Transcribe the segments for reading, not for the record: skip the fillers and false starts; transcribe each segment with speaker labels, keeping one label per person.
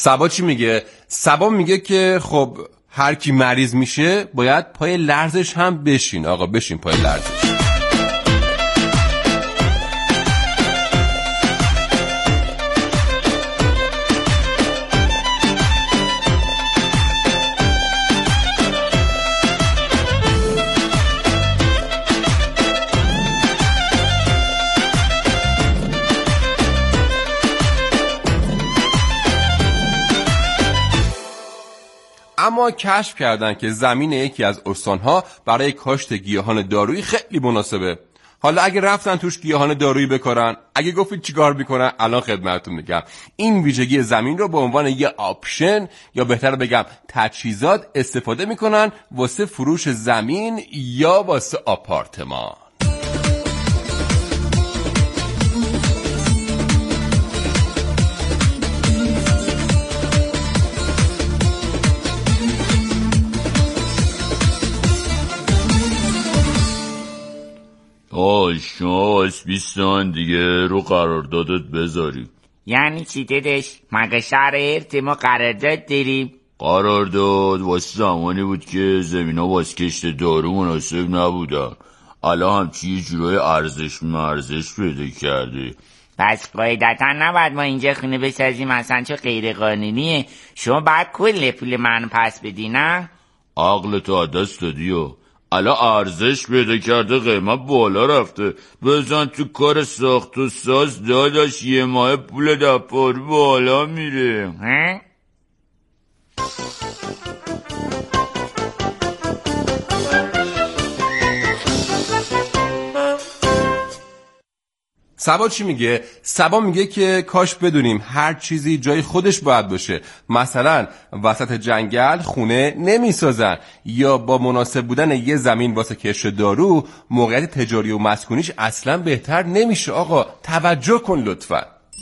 Speaker 1: سبا چی میگه؟ سبا میگه که خب هر کی مریض میشه باید پای لرزش هم بشین. آقا بشین پای لرزش. اما کشف کردن که زمین یکی از استانها برای کاشت گیاهان دارویی خیلی مناسبه. حالا اگه رفتن توش گیاهان دارویی بکارن، اگه گفتید چیکار میکنن، الان خدمتتون میگم. این ویژگی زمین رو به عنوان یه آپشن یا بهتر بگم تجهیزات استفاده میکنن واسه فروش زمین یا واسه آپارتمان.
Speaker 2: شما 20 تومن دیگه رو قراردادت بذاری.
Speaker 3: یعنی چی دادش؟ مگه شرط ما قرارداد داریم؟
Speaker 2: قرارداد واسه زمانی بود که زمینا واسه کشت دارو مناسب نبودن. الان همچی یه جورای ارزش پیدا کرده.
Speaker 3: پس قاعدتا نباید ما اینجا خونه بسازیم اصلا، چه غیر قانونیه. شما باید کل پول منو پس بدی نه؟
Speaker 2: عقلتو دست دادی و الان ارزش پیدا کرده، قیمت بالا رفته. بزن تو کار ساخت و ساز داداش، یه ماه پول دپار بالا میره.
Speaker 1: سبا چی میگه؟ سبا میگه که کاش بدونیم هر چیزی جای خودش باید باشه. مثلا وسط جنگل خونه نمیسازن، یا با مناسب بودن یه زمین واسه کشت دارو موقعیت تجاری و مسکونیش اصلا بهتر نمیشه. آقا توجه کن لطفا.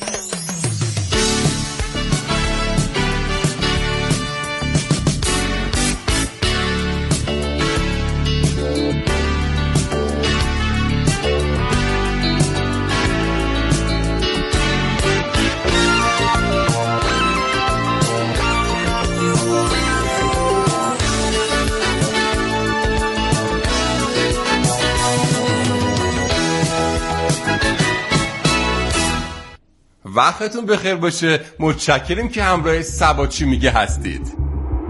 Speaker 1: وقتتون بخیر باشه. متشکریم که همراه سبا چی میگه هستید.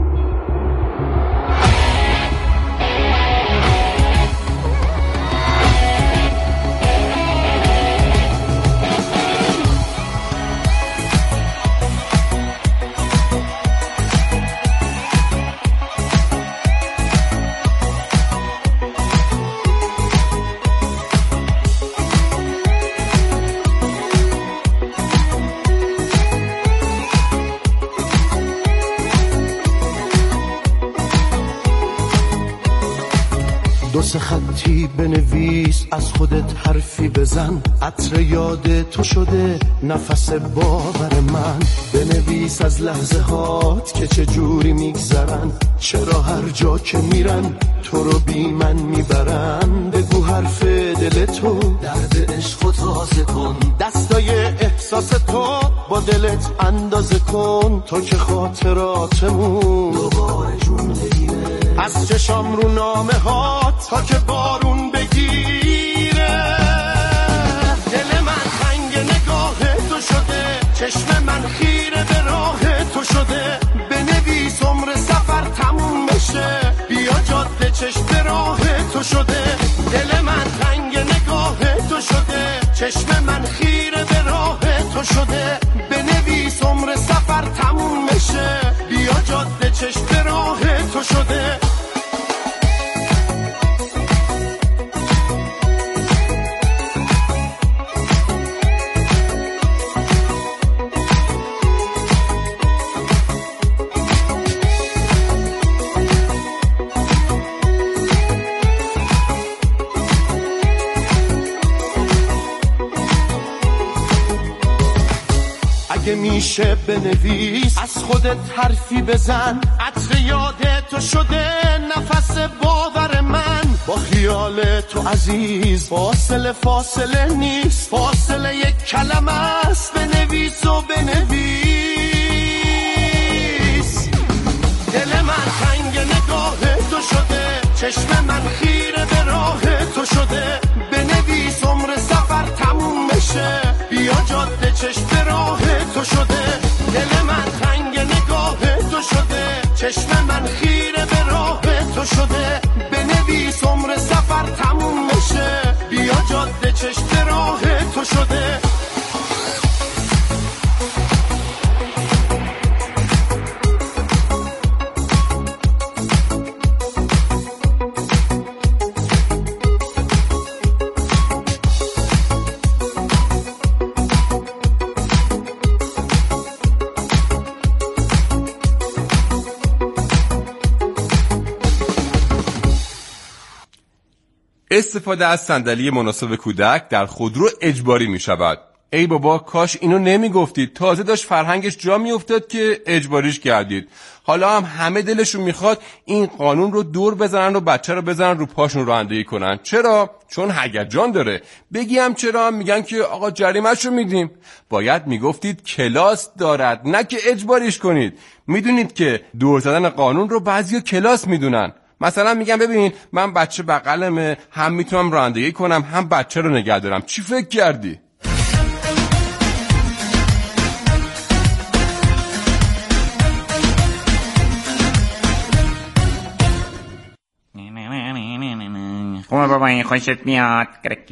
Speaker 4: دو سه خطی بنویس، از خودت حرفی بزن. عطر یاد تو شده نفس باور من. بنویس از لحظه هات که چه جوری میگذرن، چرا هر جا که میرن تو رو بی من میبرن. بگو حرف دل تو، درد عشق تازه کن. دستای احساس تو با دلت اندازه کن. تو که خاطراتمون دوباره جون بگیره. از چشام رو نامه ها تا که بارون بگیره. دل من تنگ نگاه تو شده، چشم من خیره به راه تو شده. بنویس عمر سفر تموم بشه، بیا جاده چشم به راه تو شده. دل من تنگ نگاه تو شده، چشم من خیره به راه تو شده. بنویس عمر سفر تموم بشه، بیا جاده چشم به راه تو شده. اگه میشه بنویس، از خودت حرفی بزن. عطر یاد تو شده نفس باور من. با خیال تو عزیز فاصله نیست. فاصله یک کلمه است. بنویس و بنویس. دل من تنگ نگاه تو شده، چشم من خیره به راه تو شده. بنویس عمر سفر تموم بشه، بیا جاده چشم به راه تو شده. دل من تنگ نگاه تو شده، چشم من خیره به راه تو شده. بنویس عمر سفر تموم بشه، بیا جاده چشم به راه تو شده.
Speaker 1: استفاده از صندلی مناسب کودک در خودرو اجباری می شود. ای بابا کاش اینو نمی گفتید، تازه داشت فرهنگش جا می افتاد که اجباریش کردید. حالا هم همه دلشون میخواد این قانون رو دور بزنن و بچه رو بزنن رو پاشون رانندگی کنن. چرا؟ چون هیجان داره. بگیم چرا؟ هم میگن که آقا جریمه‌شو میدیم. باید میگفتید کلاس دارد، نه که اجباریش کنید. میدونید که دور زدن قانون رو بعضیا کلاس میدونن. مثلا میگم ببین من بچه بغلمه، هم میتونم رانندگی کنم هم بچه رو نگه دارم. چی فکر کردی؟
Speaker 3: خوبه بابا این خوشت میاد.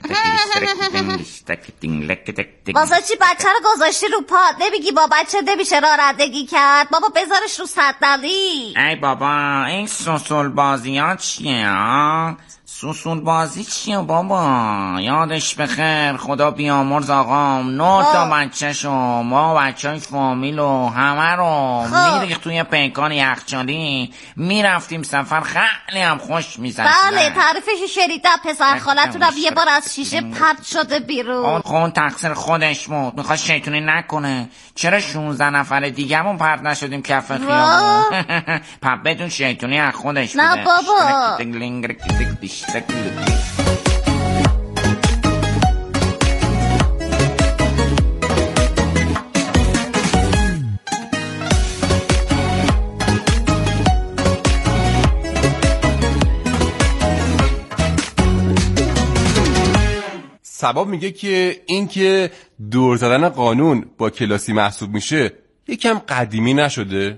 Speaker 5: واسه چی بچه رو گذاشتی رو پاد؟ نمیگی با بچه نمیشه رانندگی کرد؟ بابا بذارش رو صندلی.
Speaker 3: ای بابا این سوسول بازی ها چیه ها؟ سوسول بازی چیه بابا؟ یادش بخیر خدا بیامرز آقام 9 تا بچه شو ما بچه های فامیل و همه رو میریخت توی پیکان یخچالی، میرفتیم سفر، خیلی هم خوش میزد.
Speaker 5: بله تعریفش شنیدم. پسر خالتونم یه بار از شیشه پرت شده بیرون.
Speaker 3: خون تقصیر خودش بود، میخواست شیطونی نکنه. چرا 16 نفر دیگه‌مون پرت نشدیم کف خیابون؟ پس بدون شیطونی از خودش بوده.
Speaker 5: نه بابا.
Speaker 1: سبا میگه که این که دور زدن قانون با کلاسی محسوب میشه یکم قدیمی نشده؟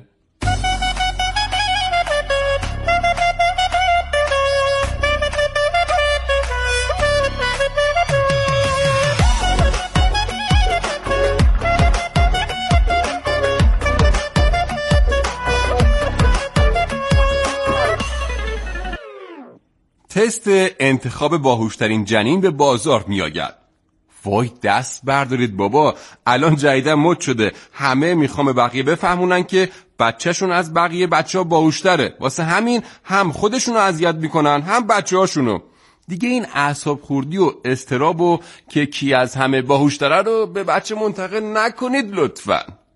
Speaker 1: تست انتخاب باهوشترین جنین به بازار می آید. وای دست بردارید بابا، الان جدیدن مد شده همه میخوام به بقیه بفهمونن که بچهشون از بقیه بچه‌ها باهوشتره. واسه همین هم خودشونو اذیت میکنن هم بچه‌هاشونو. دیگه این اعصاب خوردی و اضطراب و که کی از همه باهوشتره رو به بچه منتقل نکنید لطفاً.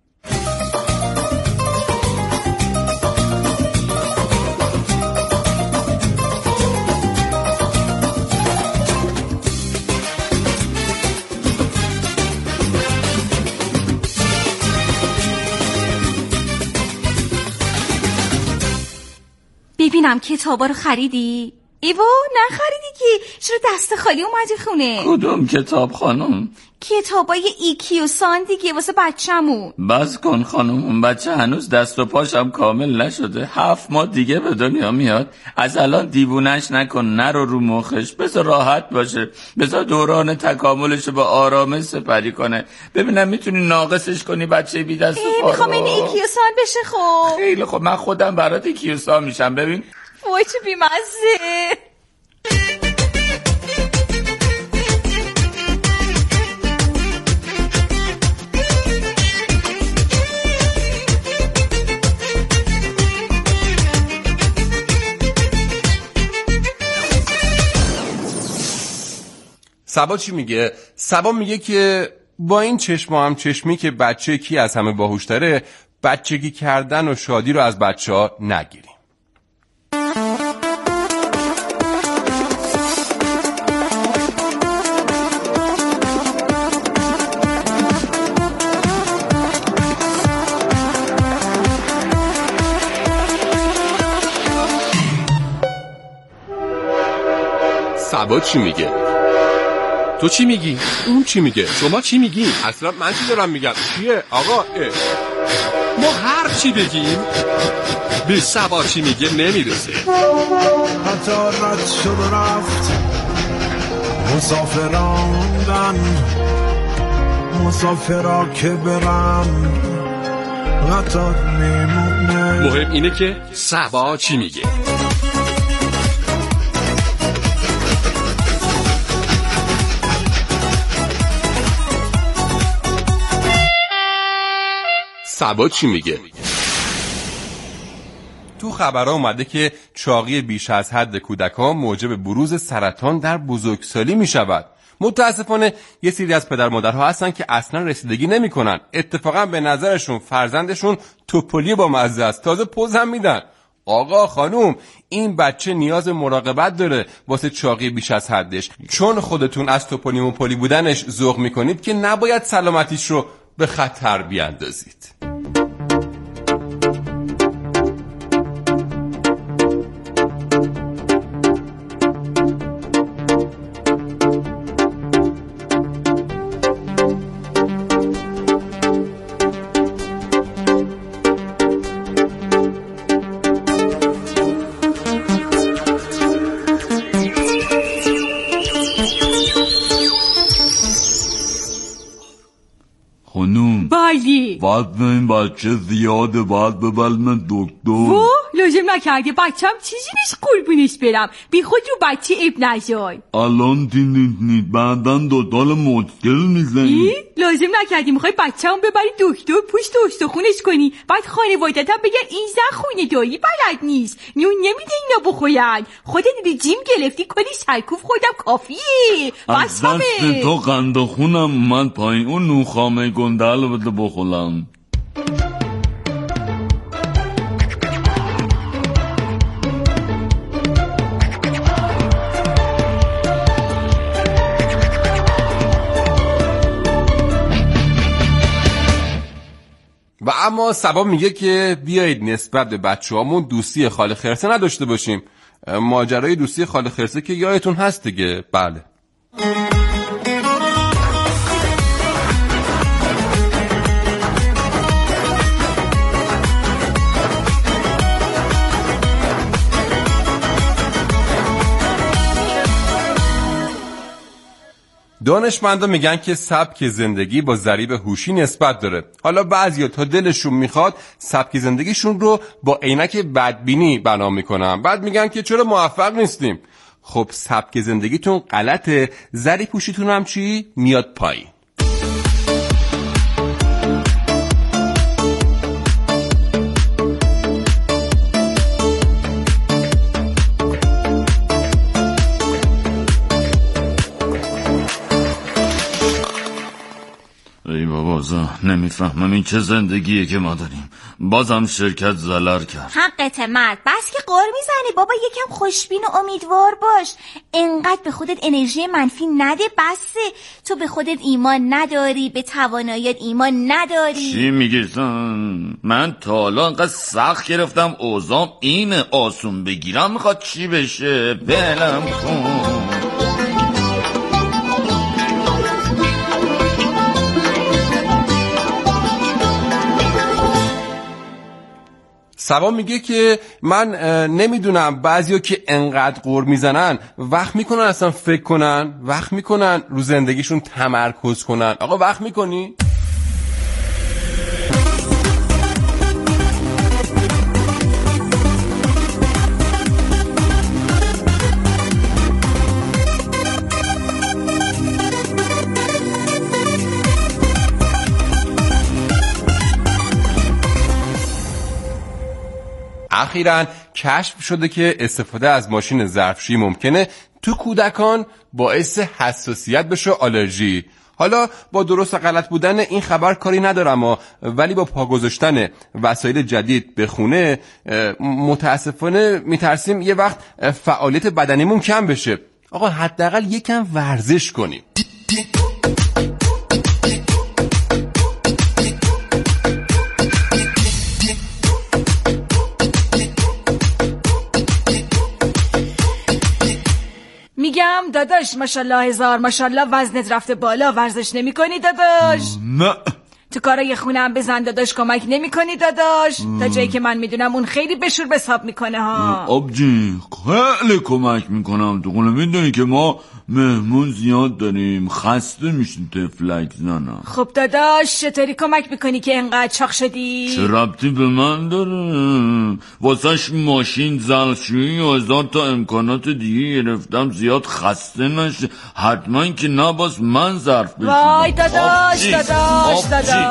Speaker 6: ببینم کتابا رو خریدی؟ ایوا نخریدی که، چرا دست خالی اومدی خونه؟
Speaker 2: کدوم کتاب خانم؟
Speaker 6: کتابای ایکیو سان دیگه واسه بچه‌مون.
Speaker 2: بس کن خانم، اون بچه هنوز دست و پاشم کامل نشده، 7 ماه دیگه به دنیا میاد. از الان دیوونش نکن، نرو رو مخش، بذار راحت باشه، بذار دوران تکاملش با آرامش سپری کنه. ببینم میتونی ناقصش کنی بچه بی دست و پا رو.
Speaker 6: میخوام این ایکیو سان بشه. خب
Speaker 2: خیلی خب من خودم برات ایکیو سان میشم. ببین
Speaker 6: وای چه بی‌مزه.
Speaker 1: سبا چی میگه؟ سبا میگه که با این چشم هم چشمی که بچه کی از همه باهوشتره، بچگی کردن و شادی رو از بچه‌ها نگیریم. سبا چی میگه؟
Speaker 7: تو چی میگی؟
Speaker 1: اون چی میگه؟
Speaker 7: شما چی میگی؟
Speaker 1: اصلا من چی دارم میگم؟ چیه آقا؟
Speaker 7: ما هر چی بگیم به سبا چی میگه نمیرسه.
Speaker 8: قطار رد شد و رفت، مسافراندن مسافرا که برن قطار میمونه.
Speaker 7: مهم اینه که سبا چی میگه.
Speaker 1: سبا چی میگه؟ تو خبرها اومده که چاقی بیش از حد کودکان موجب بروز سرطان در بزرگسالی میشود. متاسفانه یه سری از پدر مادرها هستن که اصلا رسیدگی نمیکنن. اتفاقا به نظرشون فرزندشون توپلی با مزه است، تازه پوز هم میدن. آقا خانوم، این بچه نیاز مراقبت داره واسه چاقی بیش از حدش. چون خودتون از توپلی موپلی بودنش ذوق میکنید که نباید سلامتیش رو به خطر بیاندازید.
Speaker 2: خانوم
Speaker 6: بلی
Speaker 2: باید به این بچه زیاده، باید ببرم دکتر.
Speaker 6: لازم نکرده، بچم چیزی نیست قربونش برم، بی خود رو بچه اب نزای.
Speaker 2: الان دینید بعدن دوتال مشکل میزنی.
Speaker 6: لازم نکردی، میخوای بچه هم ببری دکتر پوست و استخونش کنی، بعد خانوادت هم بگن این زن خونه دایی بلد نیست، نون نمیده اینا بخورن، خودت رژیم گرفتی کلی سرکوف خودم کافیه.
Speaker 2: از دست تو قند خونم من پایین، اون نوخامه گنده رو بده بخورم.
Speaker 1: و اما سبا میگه که بیایید نسبت به بچه‌هامون دوستی خاله خرسه نداشته باشیم. ماجرای دوستی خاله خرسه که یادتون هست دیگه. بله. دانشمندا میگن که سبک زندگی با ضریب هوشی نسبت داره. حالا بعضیا تا دلشون میخواد سبک زندگیشون رو با عینک بدبینی بنا میکنن، بعد میگن که چرا موفق نیستیم. خب سبک زندگیتون غلطه، ضریب هوشیتون هم چی؟ میاد پایین.
Speaker 2: ای بابا نمیفهمم این چه زندگیه که ما داریم. بازم شرکت ضرر کرد.
Speaker 5: حقت مرد، بس که قر میزنی بابا، یکم خوشبین و امیدوار باش. انقدر به خودت انرژی منفی نده، بسه. تو به خودت ایمان نداری، به تواناییت ایمان نداری.
Speaker 2: چی میگی زن؟ من تا حالا انقدر سخت گرفتم، اوضاعم اینه، آسون بگیرم میخواد چی بشه؟ بلم کن.
Speaker 1: سبا میگه که من نمیدونم، بعضیا که انقدر قور میزنن وقت میکنن اصلا فکر کنن، وقت میکنن رو زندگیشون تمرکز کنن. آقا وقت میکنی؟ اخیراً کشف شده که استفاده از ماشین ظرفشویی ممکنه تو کودکان باعث حساسیت بشه، آلرژی. حالا با درست و غلط بودن این خبر کاری ندارم، ولی با پا گذاشتن وسایل جدید به خونه متاسفانه میترسیم یه وقت فعالیت بدنیمون کم بشه. آقا حداقل یکم ورزش کنیم.
Speaker 6: بگم داداش؟ ماشاءالله هزار ماشاءالله، وزنت رفته بالا، ورزش نمی کنی داداش؟
Speaker 2: نه.
Speaker 6: تو کارای خونه هم بزن داداش، کمک نمی کنی داداش؟ تا جایی که من میدونم اون خیلی بشور بساب میکنه ها.
Speaker 2: آبجی خیلی کمک میکنم، تو خونه میدونی که ما مهمون زیاد داریم، خسته میشیم تفلک زنم.
Speaker 6: خب داداش چطوری کمک میکنی که انقدر چاق شدی؟
Speaker 2: چه ربطی به من داره؟ واسهش ماشین، ظرفشویی و 1000 تا امکانات دیگه گرفتم زیاد خسته نشه. حتما که نباس من ظرف بشورم.
Speaker 6: وای داداش داداش.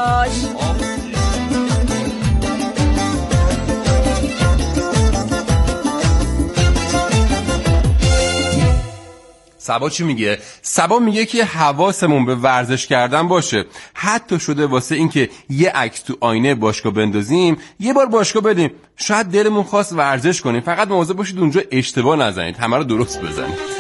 Speaker 1: سبا چی میگه؟ سبا میگه که حواسمون به ورزش کردن باشه، حتی شده واسه این که یه عکس تو آینه باشگاه بندازیم یه بار باشگاه بدیم. شاید دلمون خواست ورزش کنیم، فقط مواظب باشید اونجا اشتباه نزنید، همه رو درست بزنید.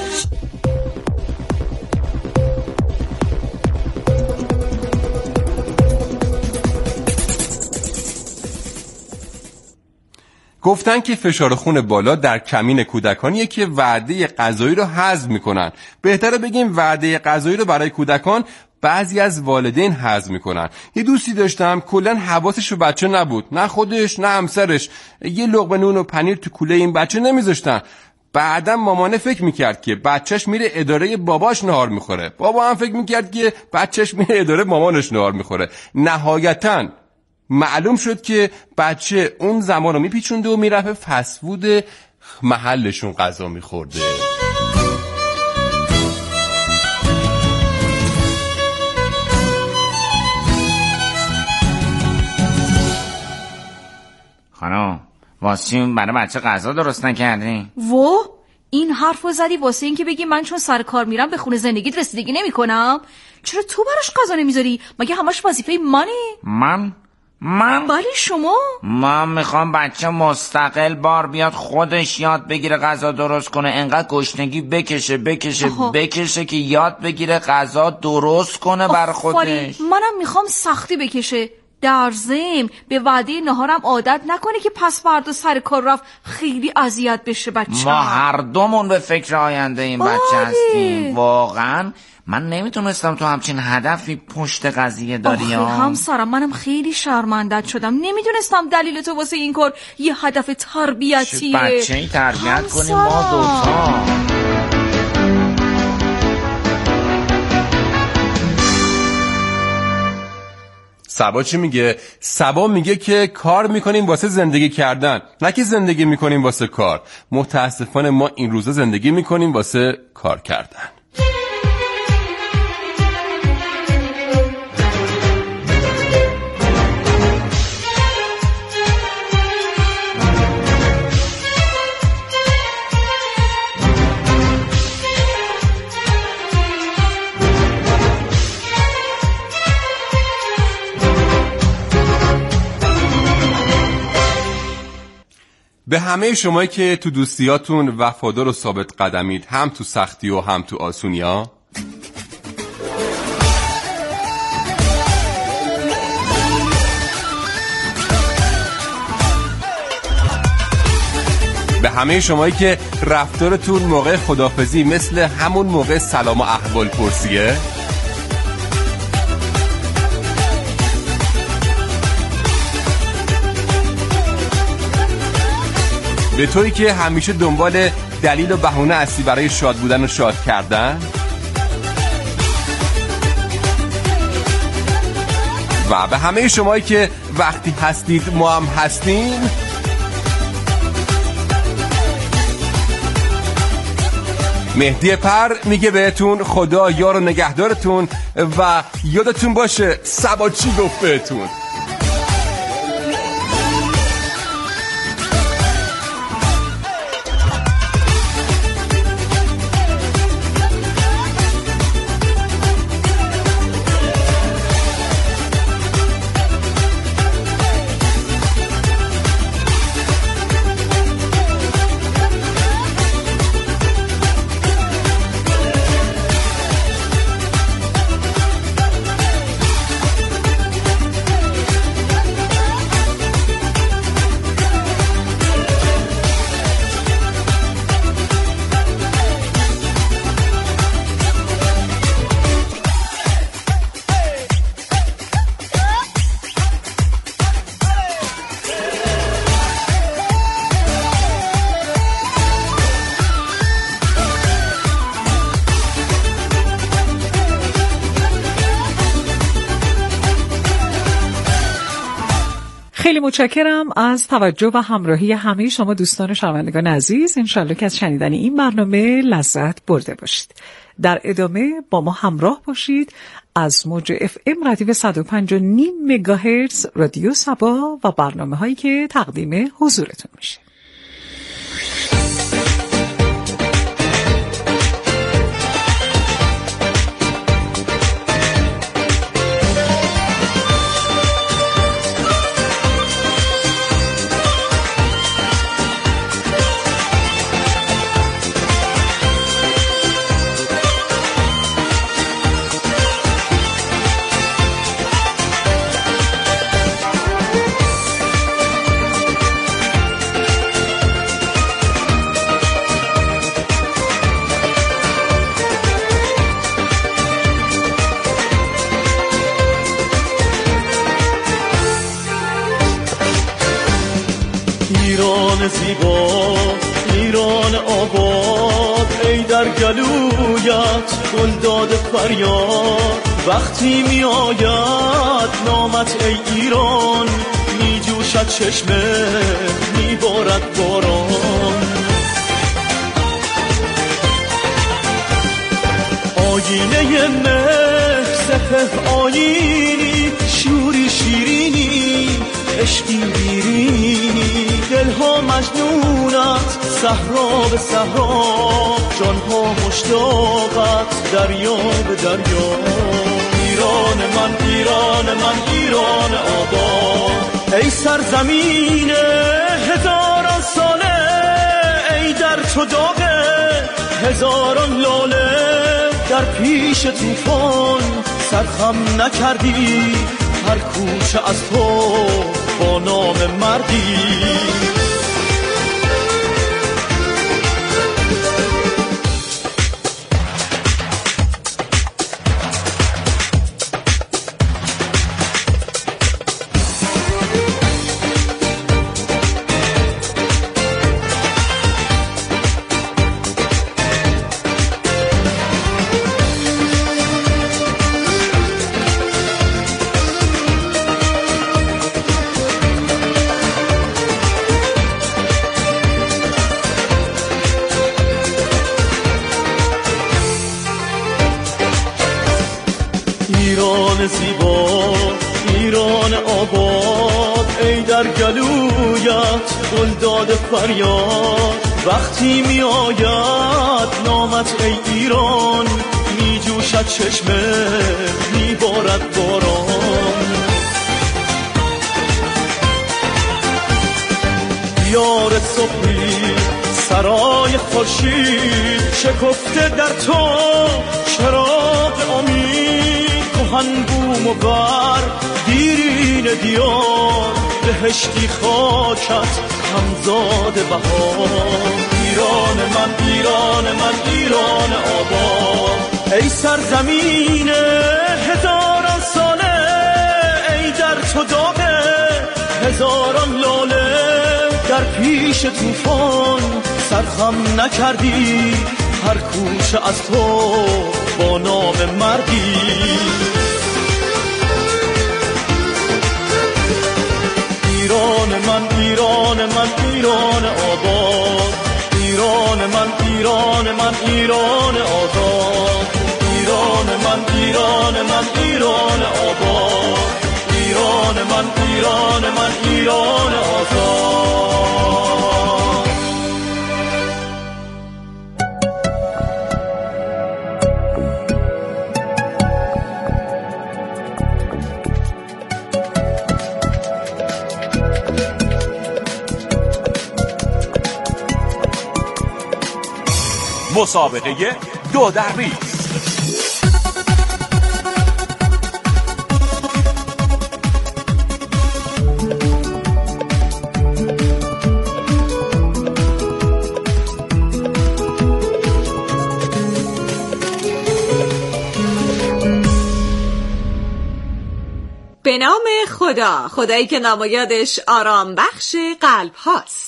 Speaker 1: گفتن که فشار خون بالا در کمین کودکانیه که وعده غذایی رو هضم میکنن. بهتره بگیم وعده غذایی رو برای کودکان بعضی از والدین هضم میکنن. یه دوستی داشتم کلاً حواسش به بچه نبود، نه خودش نه همسرش. یه لقمه نون و پنیر تو کوله این بچه نمیذاشتن. بعدم مامانه فکر میکرد که بچهش میره اداره باباش نهار میخوره، بابا هم فکر میکرد که بچهش میره اداره مامانش نهار میخوره. نهایتاً معلوم شد که بچه اون زمان رو میپیچونده و میرفت فسفود محلشون غذا میخورده.
Speaker 3: خانم واسه برای بچه غذا درست نکردی؟
Speaker 6: این حرفو زدی واسه این که بگی من چون سر کار میرم به خونه زندگیت رسیدگی نمی کنم؟ چرا تو براش غذا نمیذاری؟ مگه همش وظیفه منه؟
Speaker 3: من؟
Speaker 6: بله شما؟
Speaker 3: من میخوام بچه مستقل بار بیاد خودش یاد بگیره غذا درست کنه، انقدر گشنگی بکشه که یاد بگیره غذا درست کنه بر خودش.
Speaker 6: منم میخوام سختی بکشه، در ضمن به وعده نهارم عادت نکنه که پس فردا سر کار رفت خیلی اذیت بشه بچه.
Speaker 3: ما هر دومون به فکر آینده این بچه هستیم. واقعا من نمیتونستم تو همچین هدفی پشت قضیه داری.
Speaker 6: همسرم منم خیلی شرمندت شدم، نمیدونستم دلیل تو واسه این کار یه هدف تربیتیه.
Speaker 3: بچه‌ای تربیت کنیم ما دوتا.
Speaker 1: سبا چی میگه؟ سبا میگه که کار میکنیم واسه زندگی کردن، نه که زندگی میکنیم واسه کار. متاسفانه ما این روزا زندگی میکنیم واسه کار کردن. به همه شمایی که تو دوستیاتون وفادار و ثابت قدمید، هم تو سختی و هم تو آسونیا، به همه شمایی که رفتارتون موقع خداحافظی مثل همون موقع سلام و احوال پرسیه، به طوری که همیشه دنبال دلیل و بهونه هستی برای شاد بودن و شاد کردن، و به همه شمایی که وقتی هستید ما هم هستیم، مهدی پر میگه بهتون خدا یار و نگهدارتون و یادتون باشه سبا چی گفت بهتون.
Speaker 9: خیلی متشکرم از توجه و همراهی همه شما دوستان شنوندگان عزیز. انشالله که از شنیدن این برنامه لذت برده باشید. در ادامه با ما همراه باشید از موج FM ردیو 105.5 مگاهرتز رادیو صبا و برنامه هایی که تقدیم حضورتون میشه.
Speaker 10: ایران زیبا، ایران آباد، ای در گلویت گل داده فریاد. وقتی می آید نامت ای ایران، می جوشد چشمه، می بارد باران. آینه مهر سپه آیینی، شوری شیرینی، عشقی بیرینی. دلها مجنونت صحرا به صحرا، جانها مشتاقت دریا به دریا. ایران من، ایران من، ایران آباد، ای سرزمین هزاران ساله، ای در تو داغ هزاران لاله. در پیش طوفان سرخم نکردی، هر کوچه از تو با نام مردی. ایران زیبا، ایران آباد، ای در گلویت گل داده فریاد. وقتی می آید نامت ای ایران، می جوشد چشمه، می بارد باران. دیار صبحی، سرای خورشید، شکفته در تو چراغ امید. کهن بوم و بر دیرین دیار، بهشتی خاکت همزاد بهار. ایران من، ایران من، ایران آباد، ای سرزمین هزاران ساله، ای در تو داغ هزاران لاله. در پیش طوفان سرخم نکردی، هر کوچه از تو با نام مردی. ایران من، ایران من، ایران آباد، ایران من، ایران من، ایران آباد. ایران من، ایران من، ایران آباد، ایران من، ایران من، ایران آباد.
Speaker 11: مسابقه دو در ریز.
Speaker 12: به نام خدا، خدایی که نمایادش آرام بخش قلب هاست.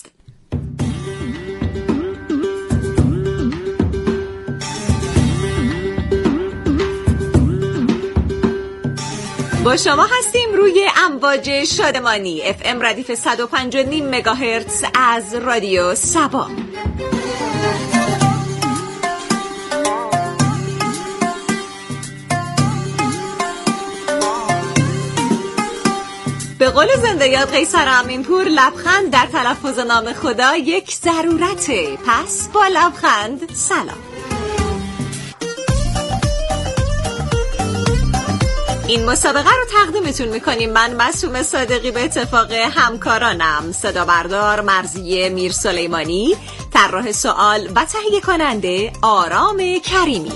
Speaker 12: با شما هستیم روی امواج شادمانی FM ردیف 105.5 مگاهرتز از رادیو سبا. به قول زنده یاد قیصر امینپور، لبخند در تلفظ نام خدا یک ضرورته. پس با لبخند سلام. این مسابقه رو تقدیمتون میکنیم من معصومه صادقی به اتفاق همکارانم، صدا بردار مرضیه میر سلیمانی، طراح سوال و تهیه کننده آرام کریمی.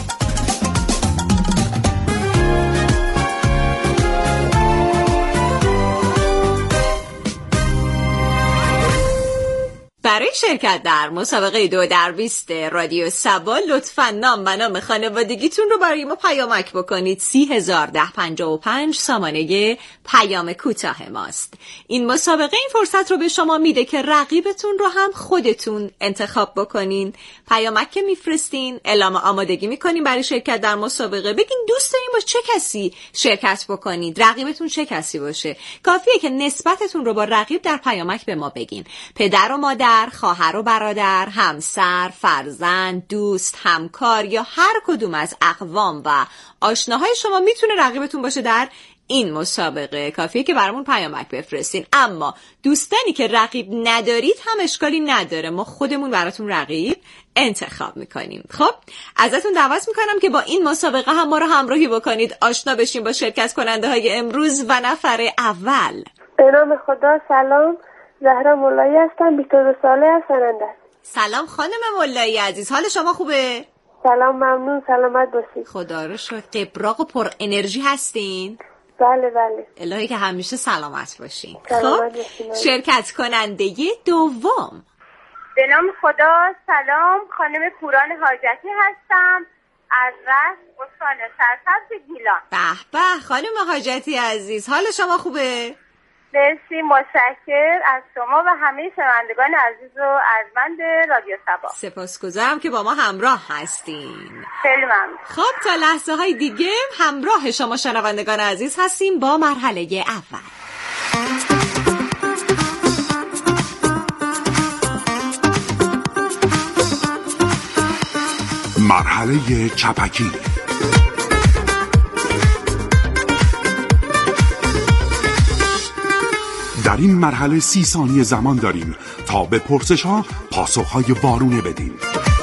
Speaker 12: برای شرکت در مسابقه 2x20 رادیو سبا لطفاً نام و نام خانوادگیتون رو برای ما پیامک بکنید. 301055 سامانه پیام کوتاه ماست. این مسابقه این فرصت رو به شما میده که رقیبتون رو هم خودتون انتخاب بکنین. پیامک که میفرستین اعلام آمادگی میکنین برای شرکت در مسابقه. بگین دوست دارین با چه کسی شرکت بکنید، رقیبتون چه کسی باشه. کافیه که نسبتتون رو با رقیب در پیامک به ما بگین. پدر و مادر، خواهر و برادر، همسر، فرزند، دوست، همکار یا هر کدوم از اقوام و آشناهای شما میتونه رقیبتون باشه در این مسابقه. کافیه که برامون پیامک بفرستین. اما دوستانی که رقیب ندارید هم اشکالی نداره، ما خودمون براتون رقیب انتخاب میکنیم. خب ازتون دعوت میکنم که با این مسابقه هم ما رو همراهی بکنید، آشنا بشیم با شرکت کننده های امروز و نفر اول.
Speaker 13: به نام خدا. سلام، زهرا مولایی هستم، 22 ساله هستم.
Speaker 12: سلام خانم مولایی عزیز، حال شما خوبه؟
Speaker 13: سلام، ممنون، سلامت باشید.
Speaker 12: خدا رو شکر. قبراق و پر انرژی هستین؟
Speaker 13: بله بله.
Speaker 12: الهی که همیشه سلامت باشین.
Speaker 13: سلامت
Speaker 12: خب شرکت کننده دوم.
Speaker 14: به نام خدا. سلام، خانم پوران حاجتی هستم از رشت، استان سرسبز گیلان.
Speaker 12: به به خانم حاجتی عزیز، حال شما خوبه؟
Speaker 14: مرسی، متشکر از شما و همه شنوندگان عزیز و ارجمند رادیو سبا.
Speaker 12: سپاسگزارم که با ما همراه هستین.
Speaker 14: خیلی ممنون.
Speaker 12: خب تا لحظه های دیگه همراه شما شنوندگان عزیز هستیم با مرحله اول.
Speaker 15: مرحله چپکی. در این مرحله 30 ثانیه زمان داریم تا به پرسش‌ها پاسخ‌های وارونه بدیم.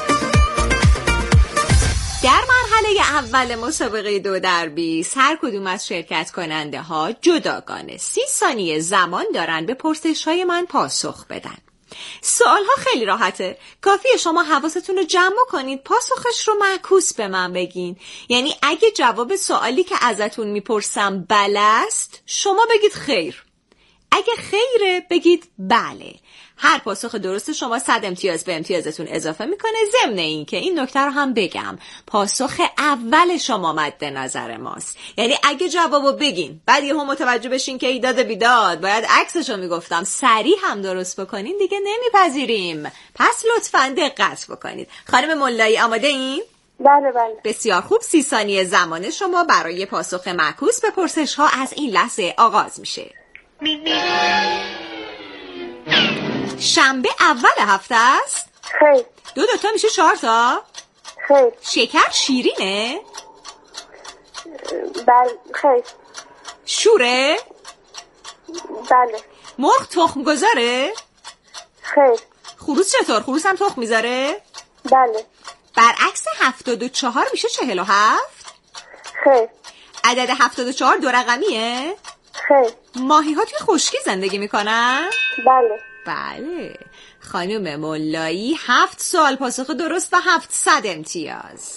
Speaker 12: در مرحله اول مسابقه 2x20 هر کدوم از شرکت کننده ها جداگانه 30 ثانیه زمان دارن به پرسش‌های من پاسخ بدن. سوال ها خیلی راحته، کافیه شما حواستون رو جمع کنید، پاسخش رو معکوس به من بگین. یعنی اگه جواب سوالی که ازتون میپرسم بله است، شما بگید خیر. اگه خیره بگید بله. هر پاسخ درست شما 100 امتیاز به امتیازتون اضافه میکنه. ضمن این که این نکته رو هم بگم، پاسخ اول شما مد نظر ماست. یعنی اگه جوابو بگین بعد یهو متوجه بشین که ایداد بیداد باید عکسشو میگفتم، سریع هم درست بکنین، دیگه نمیپذیریم. پس لطفاً دقت بکنید. خانم مولایی آماده این؟
Speaker 13: بله بله.
Speaker 12: بسیار خوب. 30 ثانیه زمان شما برای پاسخ معکوس به پرسش ها از این لحظه آغاز میشه. شنبه اول هفته است؟
Speaker 13: خیر.
Speaker 12: 2 تا میشه 4 تا؟
Speaker 13: خیر.
Speaker 12: شکر شیرینه؟
Speaker 13: بله. خیر.
Speaker 12: شوره؟
Speaker 13: بله.
Speaker 12: مرغ تخم گذاره؟
Speaker 13: خیر.
Speaker 12: خروس چطور؟ خروس هم تخم میذاره؟
Speaker 13: بله.
Speaker 12: برعکس 74 میشه 47؟
Speaker 13: خیر.
Speaker 12: عدد 74 2 رقمیه؟
Speaker 13: خیر.
Speaker 12: ماهی ها توی خشکی زندگی میکنن؟
Speaker 13: بله.
Speaker 12: بله. خانم مولایی 7 سوال پاسخ درست و 700 امتیاز.